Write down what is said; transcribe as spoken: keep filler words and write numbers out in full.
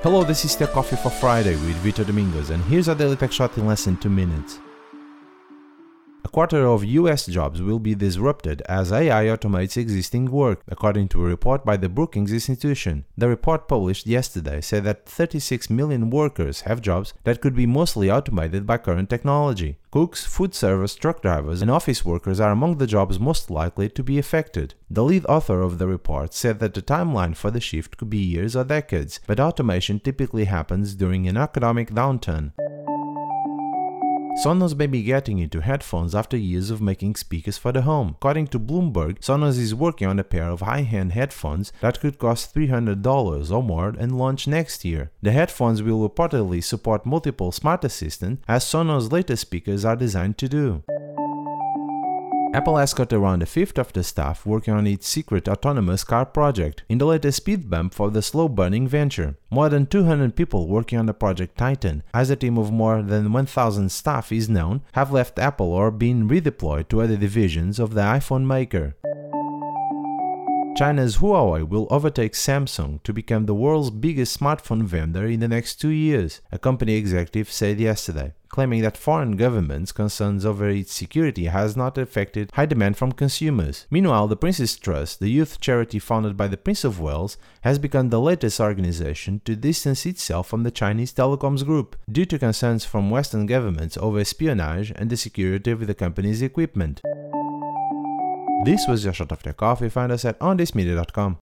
Hello, this is Tech Coffee for Friday with Vitor Domingos, and here's our daily tech shot in less than two minutes. A quarter of U S jobs will be disrupted as A I automates existing work, according to a report by the Brookings Institution. The report published yesterday said that thirty-six million workers have jobs that could be mostly automated by current technology. Cooks, food servers, truck drivers, and office workers are among the jobs most likely to be affected. The lead author of the report said that the timeline for the shift could be years or decades, but automation typically happens during an economic downturn. Sonos may be getting into headphones after years of making speakers for the home. According to Bloomberg, Sonos is working on a pair of high-end headphones that could cost three hundred dollars or more and launch next year. The headphones will reportedly support multiple smart assistants, as Sonos' latest speakers are designed to do. Apple has cut around a fifth of the staff working on its secret autonomous car project, in the latest speed bump for the slow-burning venture. More than two hundred people working on the Project Titan, as a team of more than one thousand staff is known, have left Apple or been redeployed to other divisions of the iPhone maker. China's Huawei will overtake Samsung to become the world's biggest smartphone vendor in the next two years, a company executive said yesterday, claiming that foreign governments' concerns over its security has not affected high demand from consumers. Meanwhile, the Prince's Trust, the youth charity founded by the Prince of Wales, has become the latest organization to distance itself from the Chinese telecoms group, due to concerns from Western governments over espionage and the security of the company's equipment. This was your shot of Tech Coffee. Find us at on this media dot com.